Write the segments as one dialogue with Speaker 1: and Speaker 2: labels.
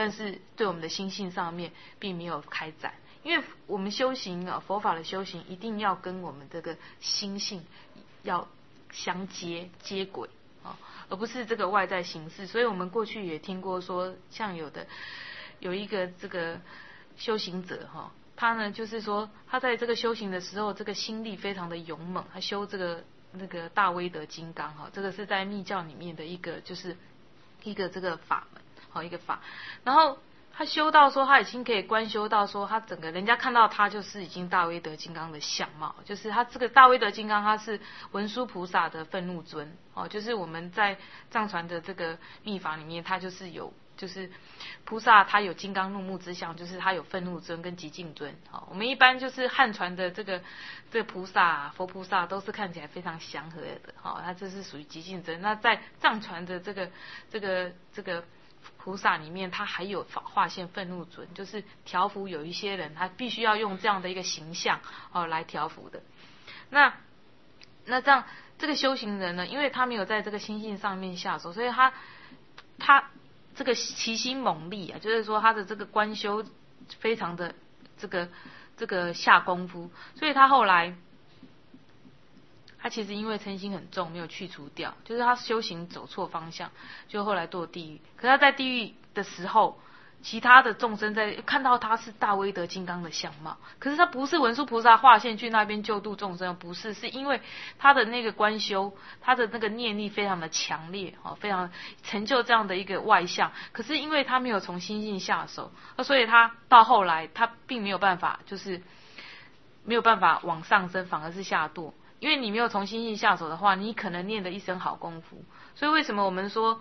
Speaker 1: 但是对我们的心性上面并没有开展。因为我们修行啊，佛法的修行一定要跟我们这个心性要相接轨啊，而不是这个外在形式。所以我们过去也听过说，像有一个这个修行者哈，他呢就是说他在这个修行的时候，这个心力非常的勇猛，他修这个那个大威德金刚哈，这个是在密教里面的一个就是一个这个法门好一个法，然后他修到说他已经可以观修到说他整个人家看到他就是已经大威德金刚的相貌，就是他这个大威德金刚他是文殊菩萨的愤怒尊哦，就是我们在藏传的这个密法里面，他就是有就是菩萨他有金刚怒目之相，就是他有愤怒尊跟极静尊哦。我们一般就是汉传的这个菩萨佛菩萨都是看起来非常祥和的哦，他这是属于极静尊。那在藏传的这个菩萨里面，他还有化现愤怒尊，就是调伏有一些人他必须要用这样的一个形象哦来调伏的。那这样这个修行人呢，因为他没有在这个心性上面下手，所以他这个其心猛力啊，就是说他的这个观修非常的这个下功夫，所以他后来他其实因为嗔心很重，没有去除掉，就是他修行走错方向，就后来堕地狱。可是他在地狱的时候，其他的众生在看到他是大威德金刚的相貌，可是他不是文殊菩萨化现去那边救度众生，不是，是因为他的那个观修，他的那个念力非常的强烈，非常成就这样的一个外相。可是因为他没有从心性下手，所以他到后来他并没有办法，就是没有办法往上升，反而是下堕。因为你没有从心性下手的话，你可能念的一身好功夫。所以为什么我们说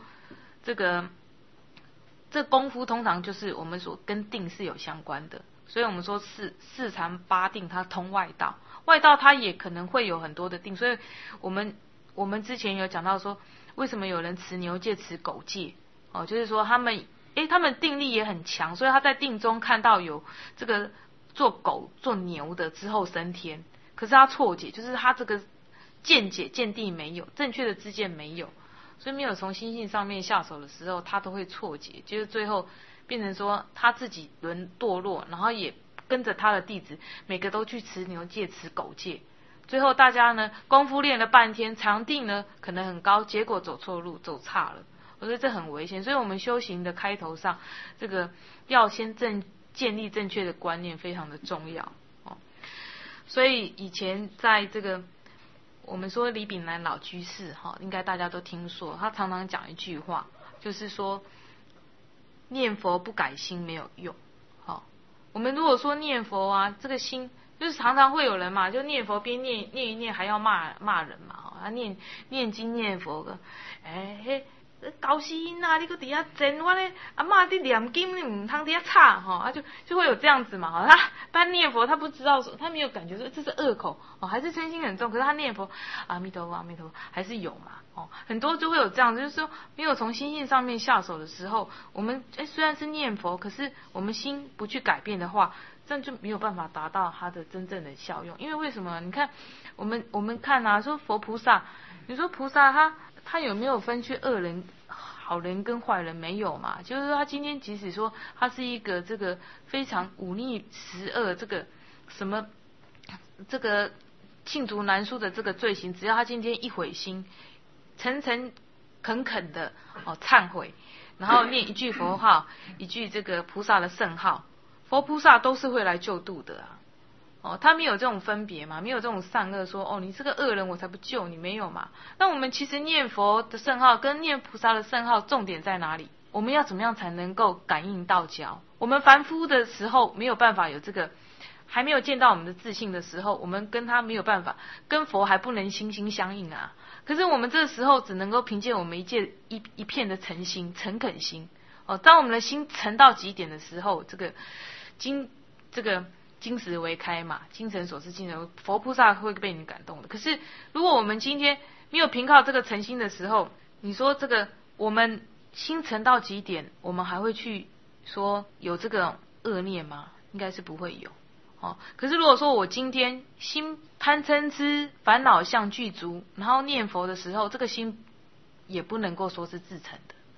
Speaker 1: 这功夫通常就是我们所跟定是有相关的。所以我们说四禅八定它通外道，外道它也可能会有很多的定。所以我们之前有讲到说，为什么有人持牛戒持狗戒哦，就是说他们定力也很强，所以他在定中看到有这个做狗做牛的之后升天。可是他错解，就是他这个见地没有，正确的知见没有，所以没有从心性上面下手的时候，他都会错解，就是最后变成说他自己堕落，然后也跟着他的弟子每个都去持牛戒持狗戒，最后大家呢功夫练了半天，禅定呢可能很高，结果走错路走差了，我觉得这很危险。所以我们修行的开头上，这个要先建立正确的观念非常的重要。所以以前在这个我们说李炳南老居士应该大家都听说，他常常讲一句话，就是说念佛不改心没有用。我们如果说念佛啊，这个心就是常常会有人嘛，就念佛边念一念还要骂人嘛，他念经念佛的，高死啊！你搁底下真我咧，阿嬷伫念经，你唔通底下吵哈，就会有这样子嘛。他念佛，他不知道说，他没有感觉说这是恶口还是嗔心很重，可是他念佛阿弥陀佛阿弥陀佛还是有嘛很多就会有这样子，就是说没有从心性上面下手的时候，我们虽然是念佛，可是我们心不去改变的话，这样就没有办法达到它的真正的效用。因为为什么？你看我们看啊，说佛菩萨，你说菩萨他有没有分去恶人、好人跟坏人？没有嘛。就是说他今天即使说他是一个这个非常忤逆十恶，这个什么这个罄竹难书的这个罪行，只要他今天一悔心，诚恳的忏悔，然后念一句佛号，一句这个菩萨的圣号，佛菩萨都是会来救度的啊。他没有这种分别嘛，没有这种善恶说你是个恶人我才不救你，没有嘛。那我们其实念佛的圣号跟念菩萨的圣号重点在哪里？我们要怎么样才能够感应道交？我们凡夫的时候没有办法有这个，还没有见到我们的自信的时候，我们跟他没有办法，跟佛还不能心心相印啊。可是我们这个时候只能够凭借我们一片的诚心、诚恳心当我们的心诚到极点的时候，金石为开嘛，精诚所至，精诚佛菩萨会被你感动的。可是如果我们今天没有凭靠这个诚心的时候，你说这个我们心诚到极点，我们还会去说有这个恶念吗？应该是不会有可是如果说我今天心贪嗔痴烦恼相具足，然后念佛的时候，这个心也不能够说是自诚的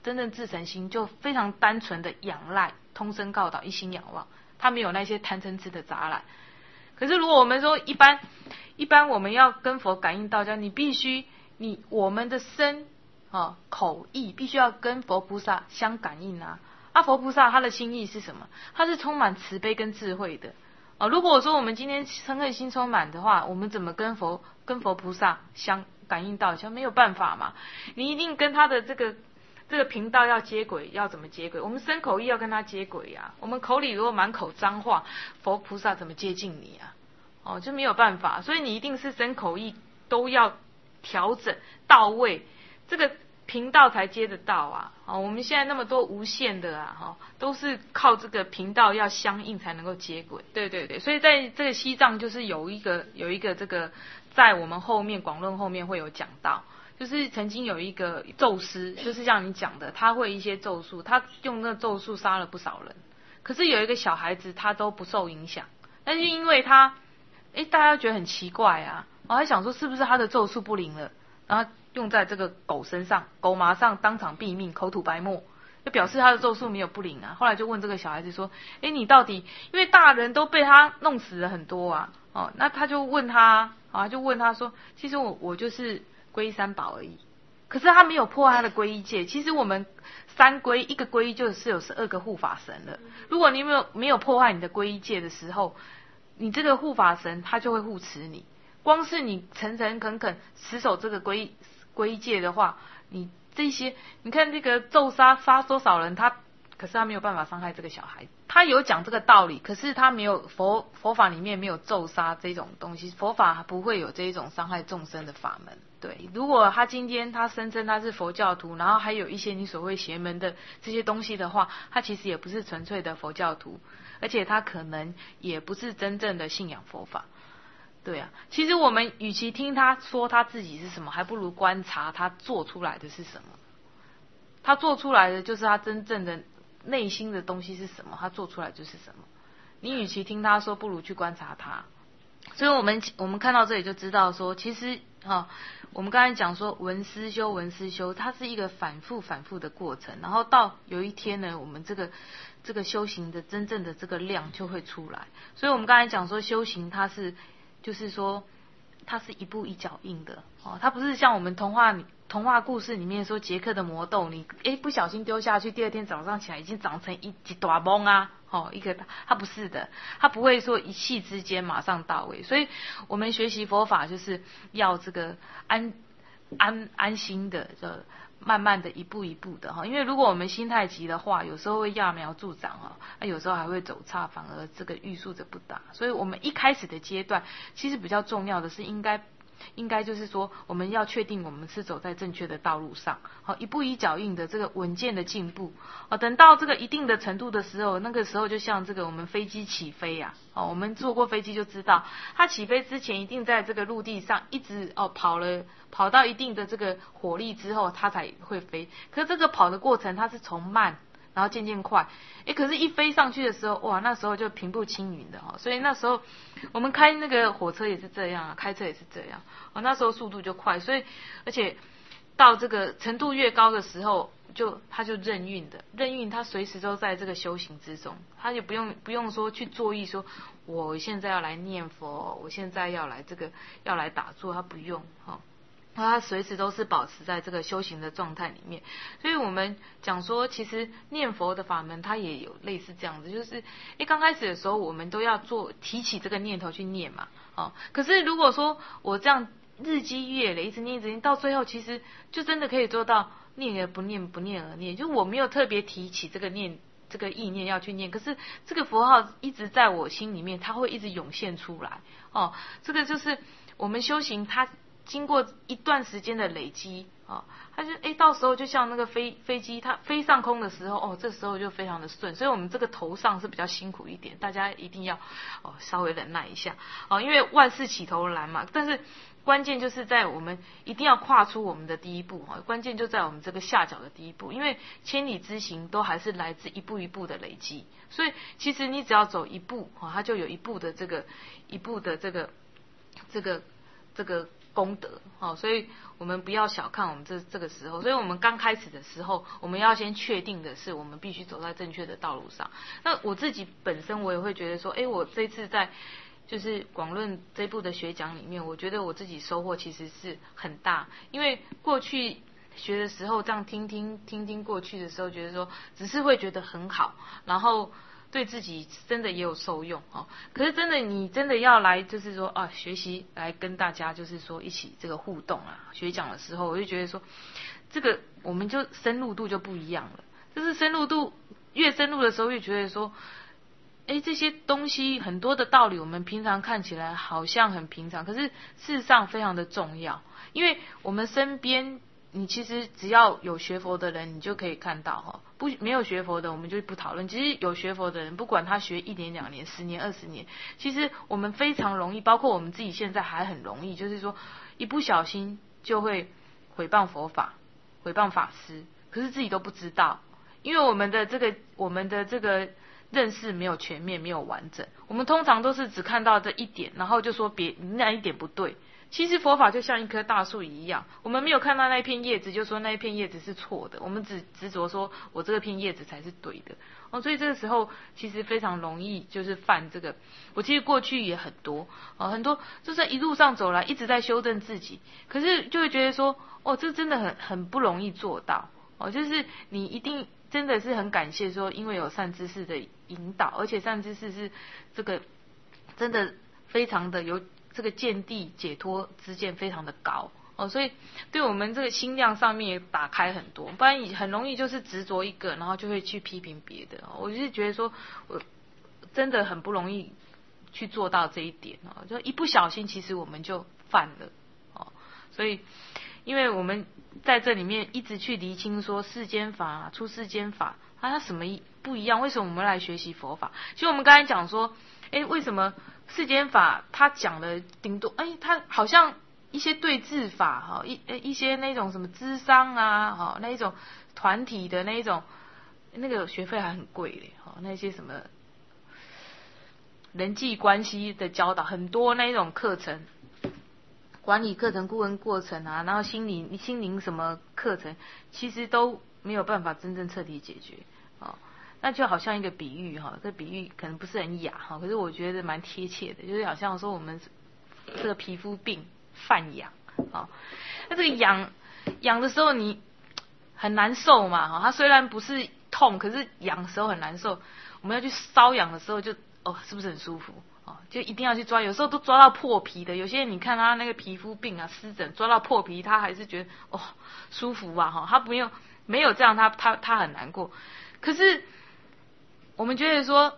Speaker 1: 真正至诚心就非常单纯的仰赖，通身告导，一心仰望，他没有那些贪嗔痴的杂染。可是如果我们说一般我们要跟佛感应道交，你必须我们的身口意必须要跟佛菩萨相感应啊。佛菩萨他的心意是什么？他是充满慈悲跟智慧的。如果说我们今天嗔恨心充满的话，我们怎么跟佛菩萨相感应道交？没有办法嘛。你一定跟他的这个频道要接轨，要怎么接轨？我们身口意要跟他接轨啊。我们口里如果满口脏话，佛菩萨怎么接近你啊？就没有办法。所以你一定是身口意都要调整到位，这个频道才接得到啊。我们现在那么多无线的啊，都是靠这个频道要相应才能够接轨。对对对，所以在这个西藏就是有一个这个，在我们后面广论后面会有讲到，就是曾经有一个咒师，就是像你讲的，他会一些咒术，他用那咒术杀了不少人，可是有一个小孩子他都不受影响，但是因为他，大家觉得很奇怪啊，他想说是不是他的咒术不灵了，然后用在这个狗身上，狗马上当场毙命，口吐白沫，就表示他的咒术没有不灵啊。后来就问这个小孩子说，你到底，因为大人都被他弄死了很多啊，那他就问他，说，其实我就是皈依三宝而已。可是他没有破坏他的皈依戒。其实我们三皈，一个皈依就是有12个护法神了。如果你没有破坏你的皈依戒的时候，你这个护法神他就会护持你。光是你诚诚恳恳持守这个皈依戒的话，你这些，你看这个咒杀多少人，可是他没有办法伤害这个小孩。他有讲这个道理，可是他没有佛法里面没有咒杀这种东西，佛法不会有这一种伤害众生的法门。对，如果他今天他声称他是佛教徒，然后还有一些你所谓邪门的这些东西的话，他其实也不是纯粹的佛教徒，而且他可能也不是真正的信仰佛法。对啊，其实我们与其听他说他自己是什么，还不如观察他做出来的是什么。他做出来的就是他真正的内心的东西是什么，他做出来就是什么。你与其听他说，不如去观察他。所以我们看到这里就知道说，其实我们刚才讲说闻思修，它是一个反复的过程，然后到有一天呢，我们这个修行的真正的这个量就会出来。所以我们刚才讲说修行它是就是说它是一步一脚印的它不是像我们童话故事里面说杰克的魔豆，你不小心丢下去，第二天早上起来已经长成一大崩啊，一个它不是的，它不会说一气之间马上到位。所以我们学习佛法就是要这个安心的，慢慢的一步一步的因为如果我们心太急的话，有时候会揠苗助长有时候还会走差，反而这个欲速则不达。所以我们一开始的阶段，其实比较重要的是应该就是说，我们要确定我们是走在正确的道路上，一步一脚印的这个稳健的进步。等到这个一定的程度的时候，那个时候就像这个我们飞机起飞啊，我们坐过飞机就知道，它起飞之前一定在这个陆地上一直跑到一定的这个火力之后，它才会飞。可是这个跑的过程，它是从慢然后渐渐快，可是一飞上去的时候，哇，那时候就平步青云的所以那时候我们开那个火车也是这样开车也是这样那时候速度就快，所以而且到这个程度越高的时候，他就任运，他随时都在这个修行之中，他也不用说去作意说我现在要来念佛，我现在要来打坐，他不用他随时都是保持在这个修行的状态里面。所以我们讲说，其实念佛的法门它也有类似这样子，就是刚开始的时候我们都要提起这个念头去念嘛可是如果说我这样日积月累一直念到最后，其实就真的可以做到念而不念，不念而念，就我没有特别提起这个意念要去念，可是这个佛号一直在我心里面，它会一直涌现出来这个就是我们修行它经过一段时间的累积它就到时候就像那个飞机它飞上空的时候这时候就非常的顺。所以我们这个头上是比较辛苦一点，大家一定要稍微忍耐一下因为万事起头难嘛。但是关键就是在我们一定要跨出我们的第一步关键就在我们这个下脚的第一步，因为千里之行都还是来自一步一步的累积。所以其实你只要走一步它就有一步的这个功德，所以我们不要小看我们这个时候。所以我们刚开始的时候，我们要先确定的是，我们必须走在正确的道路上。那我自己本身我也会觉得说，我这次在就是广论这部的学讲里面，我觉得我自己收获其实是很大，因为过去学的时候这样听过去的时候，觉得说只是会觉得很好，然后对自己真的也有受用可是真的你真的要来就是说学习来跟大家就是说一起这个互动学讲的时候，我就觉得说这个我们就深入度就不一样了。就是深入度越深入的时候，越觉得说这些东西很多的道理我们平常看起来好像很平常，可是事实上非常的重要。因为我们身边你其实只要有学佛的人，你就可以看到没有学佛的我们就不讨论。其实有学佛的人，不管他学1年2年10年20年，其实我们非常容易，包括我们自己现在还很容易，就是说一不小心就会毁谤佛法，毁谤法师，可是自己都不知道。因为我们的这个认识没有全面，没有完整，我们通常都是只看到这一点，然后就说那一点不对。其实佛法就像一棵大树一样，我们没有看到那一片叶子就说那一片叶子是错的，我们只执着说我这个片叶子才是对的所以这个时候其实非常容易就是犯这个。我其实过去也很多很多就是一路上走来一直在修正自己，可是就会觉得说这真的很不容易做到就是你一定真的是很感谢说，因为有善知识的引导，而且善知识是这个真的非常的有这个见地解脱之见非常的高所以对我们这个心量上面也打开很多，不然很容易就是执着一个，然后就会去批评别的我就是觉得说我真的很不容易去做到这一点就一不小心其实我们就犯了所以因为我们在这里面一直去厘清说世间法出世间法它什么不一样，为什么我们来学习佛法。其实我们刚才讲说为什么世间法他讲的顶多他好像一些对治法一些那种什么諮商那一种团体的那一种那个学费还很贵嘞那些什么人际关系的教导很多那一种课程，管理课程、顾问过程然后心灵什么课程，其实都没有办法真正彻底解决那就好像一个比喻这比喻可能不是很雅可是我觉得蛮贴切的，就是好像说我们这个皮肤病犯痒那这个痒的时候你很难受嘛它虽然不是痛，可是痒的时候很难受。我们要去瘙痒的时候是不是很舒服就一定要去抓，有时候都抓到破皮的。有些人你看他那个皮肤病湿疹抓到破皮，他还是觉得舒服他没有这样他很难过。可是我们觉得说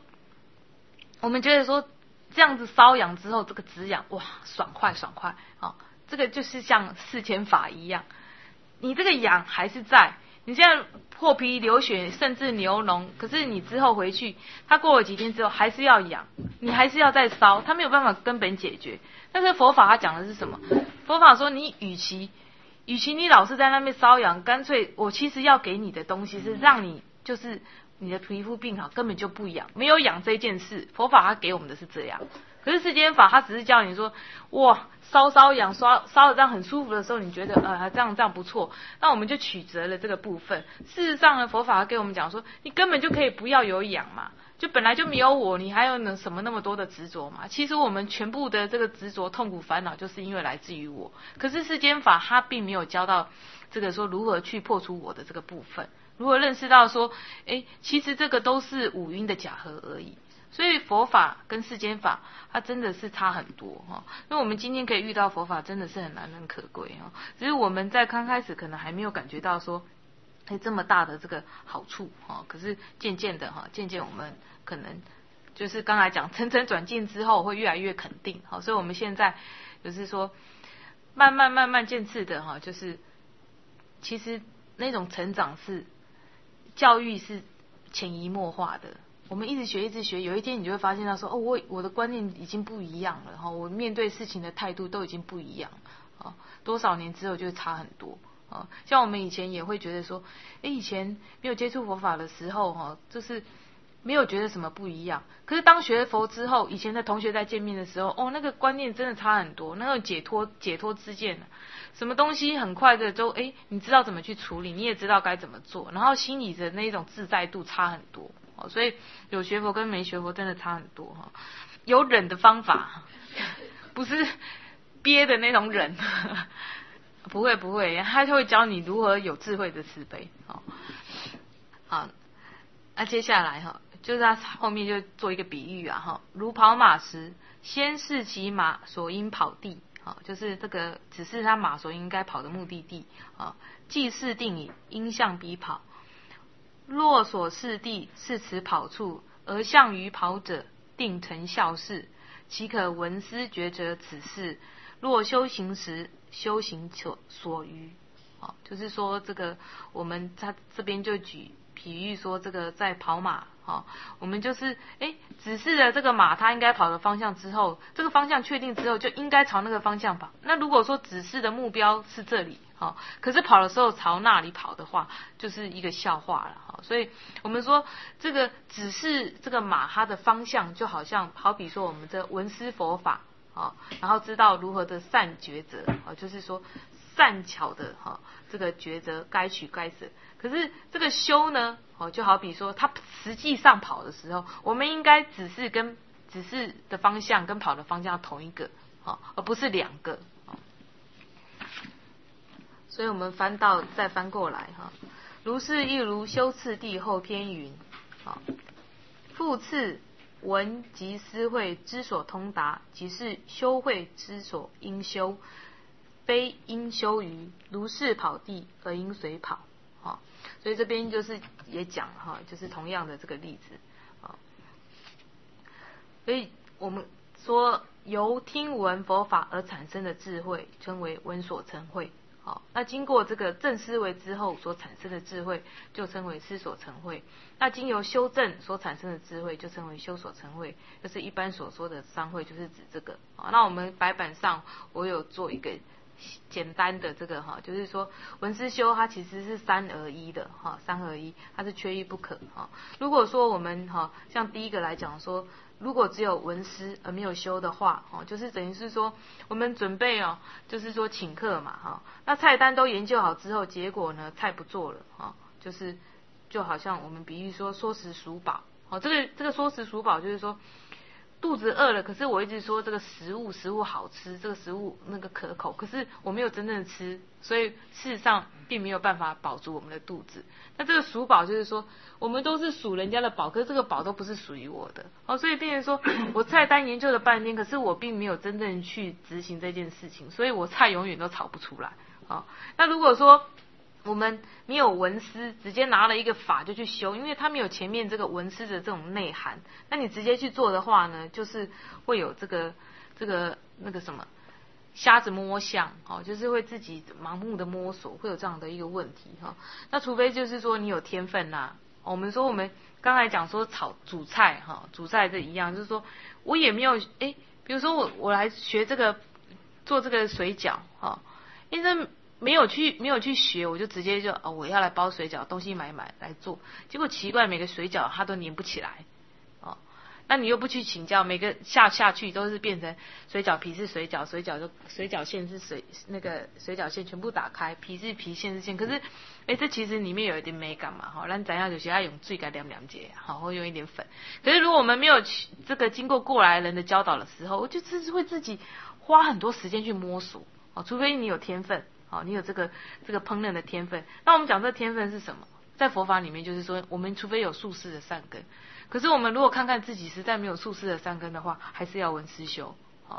Speaker 1: 这样子瘙痒之后，这个止痒爽快这个就是像世间法一样，你这个痒还是在，你现在破皮流血甚至流脓，可是你之后回去，它过了几天之后还是要痒，你还是要再烧，它没有办法根本解决。但是佛法它讲的是什么？佛法说你与其你老是在那边瘙痒，干脆我其实要给你的东西是让你就是你的皮肤病好，根本就不痒，没有痒这件事。佛法它给我们的是这样，可是世间法它只是叫你说瘙痒烧的这样很舒服的时候，你觉得这样不错，那我们就取择了这个部分。事实上呢，佛法给我们讲说，你根本就可以不要有痒嘛，就本来就没有我，你还有什么那么多的执着嘛？其实我们全部的这个执着、痛苦、烦恼，就是因为来自于我。可是世间法它并没有教到这个说如何去破除我的这个部分，如何认识到说，其实这个都是五蕴的假合而已。所以佛法跟世间法它真的是差很多因为我们今天可以遇到佛法真的是很难能可贵只是我们在刚开始可能还没有感觉到说这么大的这个好处可是渐渐我们可能就是刚才讲层层转进之后会越来越肯定所以我们现在就是说慢慢渐次的就是其实那种成长是教育是潜移默化的。我们一直学，有一天你就会发现到说，我的观念已经不一样了我面对事情的态度都已经不一样多少年之后就会差很多像我们以前也会觉得说，以前没有接触佛法的时候就是没有觉得什么不一样。可是当学佛之后，以前的同学在见面的时候，那个观念真的差很多，那个解脱之见，什么东西很快的都你知道怎么去处理，你也知道该怎么做，然后心里的那种自在度差很多。所以有学佛跟没学佛真的差很多哈。有忍的方法，不是憋的那种忍，不会，他会教你如何有智慧的慈悲。好，那接下来就是他后面就做一个比喻如跑马时，先视其马所应跑地，就是这个只是他马所应该跑的目的地，既是定矣，应向彼跑。若所视地是此跑处，而向于跑者，定成效事，岂可闻思觉者此事？若修行时，修行所余。就是说这个他这边就举比喻说，这个在跑马，我们就是指示了这个马它应该跑的方向之后，这个方向确定之后，就应该朝那个方向跑。那如果说指示的目标是这里，可是跑的时候朝那里跑的话，就是一个笑话了。所以我们说这个指示这个马它的方向，就好比说我们这闻思佛法，然后知道如何的善抉择，就是说善巧的这个抉择该取该舍。可是这个修呢，就好比说他实际上跑的时候，我们应该指示的方向跟跑的方向同一个，而不是两个。所以我们再翻过来如是亦如修次第后篇云，复次闻及思慧之所通达，即是修慧之所应修，非应修于如是跑地而应随跑。所以这边就是也讲就是同样的这个例子。所以我们说由听闻佛法而产生的智慧，称为闻所成慧。那经过这个正思维之后所产生的智慧，就称为思所成慧。那经由修正所产生的智慧，就称为修所成慧。就是一般所说的三慧，就是指这个。那我们白板上我有做一个简单的这个就是说闻思修它其实是三合一的三合一，它是缺一不可。如果说我们像第一个来讲说，如果只有闻思而没有修的话，就是等于是说我们准备就是说请客嘛，那菜单都研究好之后，结果呢菜不做了，就好像我们比喻说说食数饱，这个说食数饱就是说肚子饿了，可是我一直说这个食物好吃，这个食物那个可口，可是我没有真正的吃，所以事实上并没有办法饱足我们的肚子。那这个数饱就是说，我们都是数人家的饱，可是这个饱都不是属于我的。所以变成说我菜单研究了半天，可是我并没有真正去执行这件事情，所以我菜永远都炒不出来。那如果说我们没有闻思，直接拿了一个法就去修，因为它没有前面这个闻思的这种内涵，那你直接去做的话呢，就是会有这个那个什么瞎子摸象，就是会自己盲目的摸索，会有这样的一个问题。那除非就是说你有天分啦，我们说我们刚才讲说煮菜这一样，就是说我也没有比如说我来学这个做这个水饺，因为没有去学，我就直接就我要来包水饺，东西买来做，结果奇怪，每个水饺它都粘不起来。那你又不去请教，每个下去都是变成水饺皮是水饺，水饺馅是那个水饺馅全部打开，皮是皮，馅是馅。可是这其实里面有一点美感嘛，咱怎样有些要用水给凉节，或用一点粉。可是如果我们没有这个经过过来人的教导的时候，我就会自己花很多时间去摸索。除非你有天分，你有这个烹饪的天分。那我们讲这个天分是什么？在佛法里面就是说，我们除非有宿世的善根。可是我们如果看看自己实在没有宿世的善根的话，还是要闻思修。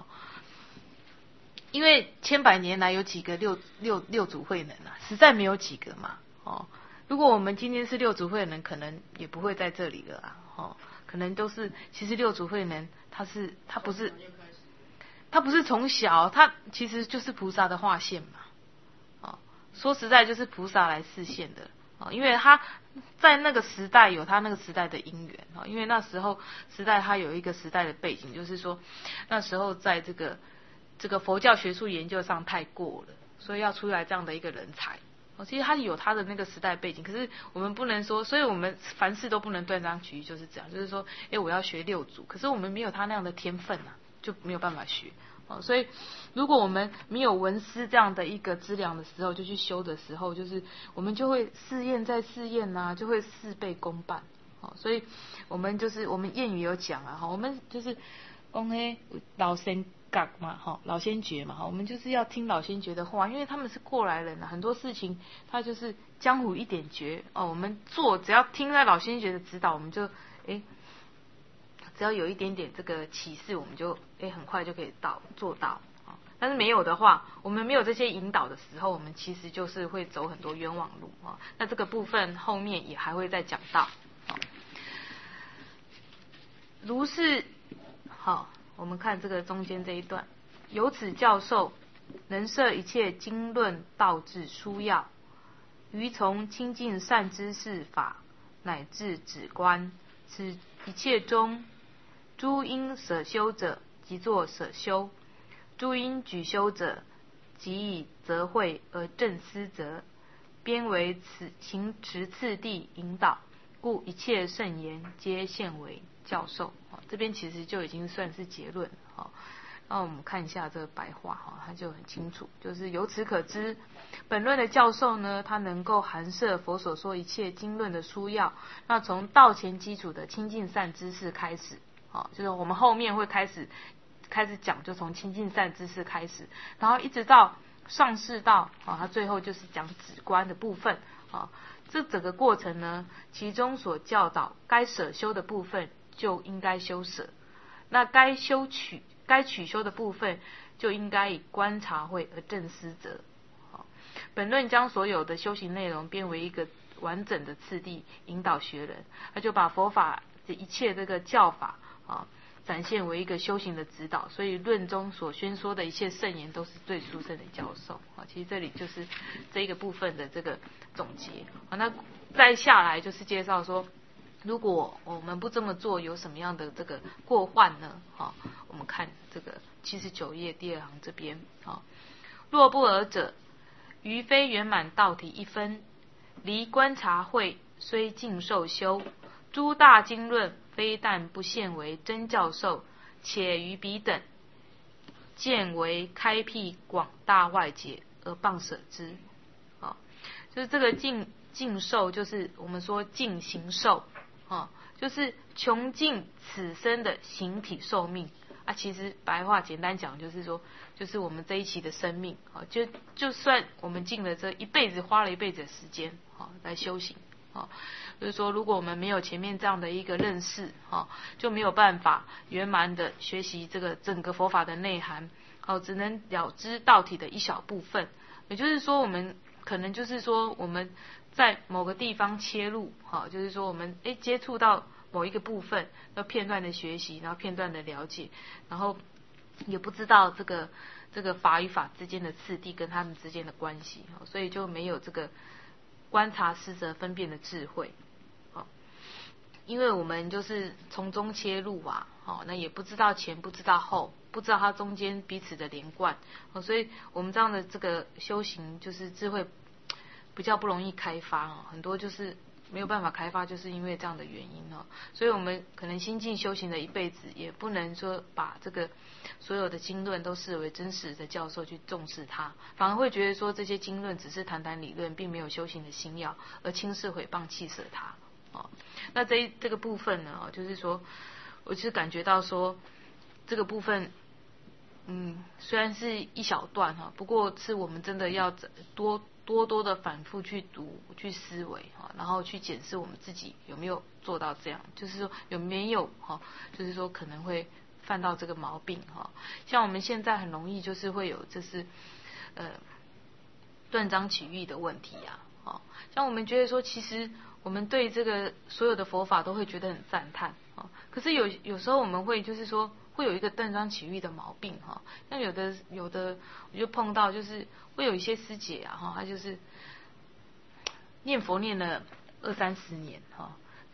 Speaker 1: 因为千百年来有几个六祖慧能啊，实在没有几个嘛。如果我们今天是六祖慧能，可能也不会在这里了啊。可能都是，其实六祖慧能他不是从小，他其实就是菩萨的化现嘛。说实在就是菩萨来示现的。因为他在那个时代有他那个时代的因缘，因为那时候时代他有一个时代的背景，就是说那时候在这个佛教学术研究上太过了，所以要出来这样的一个人才。 其实它有它的那个时代背景，可是我们不能说，所以我们凡事都不能断章取义，就是这样，就是说，我要学六祖，可是我们没有他那样的天分啊，就没有办法学。所以如果我们没有文思这样的一个资粮的时候，就去修的时候，就是我们就会试验再试验呐，就会事倍功半。所以我们谚语有讲啊，我们就是讲嘿老先觉嘛，老先觉嘛，我们就是要听老先觉的话，因为他们是过来人啊，很多事情他就是江湖一点诀我们做只要听在老先觉的指导，我们就只要有一点点这个启示，我们就很快就可以做到。但是没有的话，我们没有这些引导的时候，我们其实就是会走很多冤枉路啊。那这个部分后面也还会再讲到。如是，好，我们看这个中间这一段，由此教授能摄一切经论道志书要，于从清净善知识法，乃至止观，此一切中，诸因舍修者，即作舍修；诸因举修者，即以则会而正思则，编为此行持次第引导，故一切圣言皆现为教授。这边其实就已经算是结论了。那我们看一下这个白话它就很清楚，就是由此可知，本论的教授呢，他能够含摄佛所说一切经论的书要，那从道前基础的清净善知识开始，就是我们后面会开始讲，就从清净善知识开始，然后一直到上士道他最后就是讲止观的部分这整个过程呢，其中所教导该舍修的部分就应该修舍，那该取修的部分就应该以观察会而正思则。本论将所有的修行内容编为一个完整的次第，引导学人，他就把佛法的一切这个教法展现为一个修行的指导，所以论中所宣说的一切圣言都是最殊胜的教授其实这里就是这一个部分的这个总结那再下来就是介绍说，如果我们不这么做，有什么样的这个过患呢我们看这个79页第二行这边若不尔者，于非圆满道体一分，离观察会虽尽受修，诸大经论非但不现为真教授，且于彼等见为开辟广大外解而谤舍之就是这个尽受，就是我们说尽行受就是穷尽此生的形体寿命其实白话简单讲就是说，就是我们这一期的生命就算我们尽了这一辈子，花了一辈子的时间来修行就是说如果我们没有前面这样的一个认识就没有办法圆满的学习这个整个佛法的内涵只能了知道体的一小部分。也就是说我们可能就是说我们在某个地方切入就是说我们接触到某一个部分，要片段的学习，然后片段的了解，然后也不知道这个法与法之间的次第跟他们之间的关系所以就没有这个观察施则分辨的智慧因为我们就是从中切入那也不知道前不知道后，不知道它中间彼此的连贯所以我们这样的这个修行就是智慧比较不容易开发很多就是没有办法开发，就是因为这样的原因所以我们可能心境修行的一辈子，也不能说把这个所有的经论都视为真实的教授去重视它，反而会觉得说这些经论只是谈谈理论，并没有修行的心要，而轻视毁谤弃舍它那这个部分呢就是说我就是感觉到说这个部分虽然是一小段不过是我们真的要多的反复去读去思维然后去检视我们自己有没有做到这样，就是说有没有就是说可能会犯到这个毛病像我们现在很容易就是会有就是断章取义的问题像我们觉得说其实我们对这个所有的佛法都会觉得很赞叹可是有时候我们会就是说会有一个断章取义的毛病像有的我就碰到就是会有一些师姐他就是念佛念了20-30年可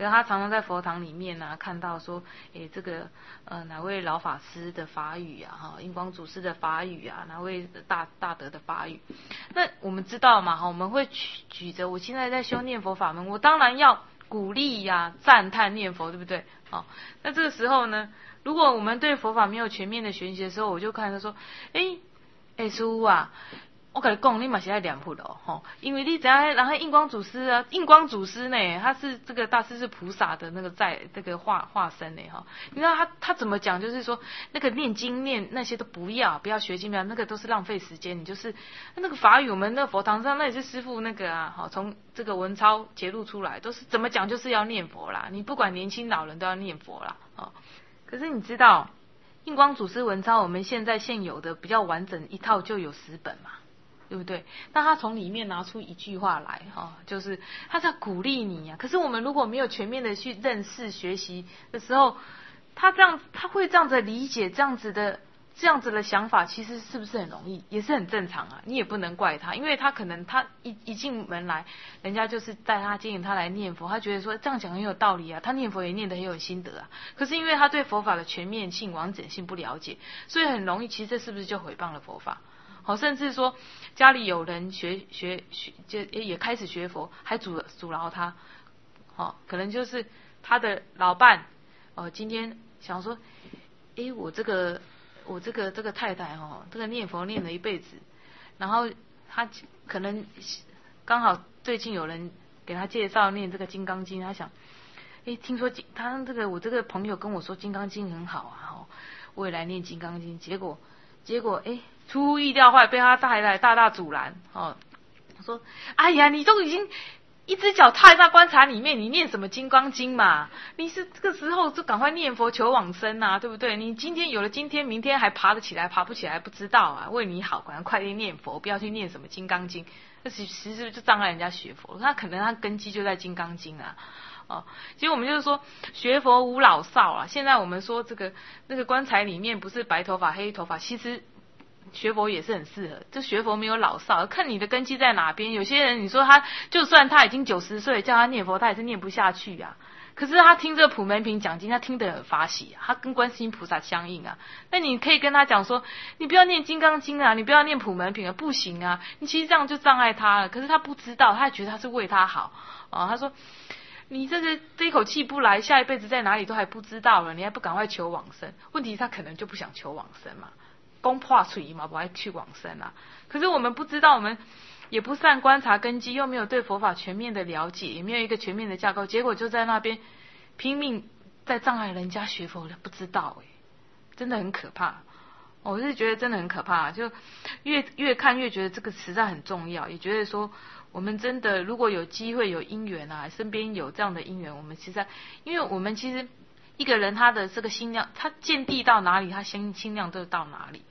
Speaker 1: 可是他常常在佛堂里面啊，看到说，这个哪位老法师的法语啊，哈，印光祖师的法语啊，哪位大德的法语，那我们知道嘛，哈，我们会举着我现在在修念佛法门，我当然要鼓励呀、赞叹念佛，对不对？好，那这个时候呢，如果我们对佛法没有全面的学习的时候，我就看他说，师父啊，我跟你讲，你嘛是爱念佛的吼，因为你知道，然后印光祖师啊，印光祖师呢，他是这个大势至菩萨的那个在这个化身呢哈。你知道他怎么讲？就是说那个念经念那些都不要学经，那个都是浪费时间。你就是那个法语，我们那佛堂上那也是师父那个啊，好从这个文钞揭露出来，都是怎么讲就是要念佛啦。你不管年轻老人都要念佛啦，哦。可是你知道，印光祖师文钞我们现在现有的比较完整一套就有10本嘛。对不对？那他从里面拿出一句话来，就是他在鼓励你呀。可是我们如果没有全面的去认识、学习的时候，他会这样子理解这样子的想法，其实是不是很容易？也是很正常啊。你也不能怪他，因为他可能他一进门来，人家就是带他接引他来念佛，他觉得说这样讲很有道理啊，他念佛也念得很有心得啊。可是因为他对佛法的全面性、完整性不了解，所以很容易，其实这是不是就毁谤了佛法？好，甚至说家里有人学就也开始学佛，还阻挠他，可能就是他的老伴，今天想说，我这个太太这个念佛念了一辈子，然后他可能刚好最近有人给他介绍念这个金刚经，他想，听说他我这个朋友跟我说金刚经很好啊，我也来念金刚经，结果出乎意料，后来被他太太大阻拦，说，哎呀，你都已经一只脚踏在棺材里面，你念什么金刚经嘛？你是这个时候就赶快念佛求往生啊，对不对？你今天有了今天，明天还爬得起来，爬不起来不知道啊，为你好，快点念佛，不要去念什么金刚经，那其实就障碍人家学佛，他可能他根基就在金刚经啊。其实我们就是说学佛无老少啊。现在我们说那个棺材里面不是白头发黑头发，其实学佛也是很适合。这学佛没有老少，看你的根基在哪边。有些人你说他就算他已经90岁，叫他念佛他也是念不下去啊。可是他听这个普门品讲经，他听得很法喜啊，他跟观世音菩萨相应啊。那你可以跟他讲说，你不要念金刚经啊，你不要念普门品啊，不行啊。你其实这样就障碍他了。可是他不知道，他觉得他是为他好啊。他说，你这一口气不来，下一辈子在哪里都还不知道了，你还不赶快求往生？问题是他可能就不想求往生嘛，公破嘴嘛，不爱去往生啊。可是我们不知道，我们也不善观察根基，又没有对佛法全面的了解，也没有一个全面的架构，结果就在那边拼命在障碍人家学佛的，不知道真的很可怕。我是觉得真的很可怕，就越看越觉得这个实在很重要，也觉得说我们真的如果有机会有因缘啊，身边有这样的因缘，我们其实因为我们其实一个人他的这个心量，他见地到哪里，他心量就到哪里。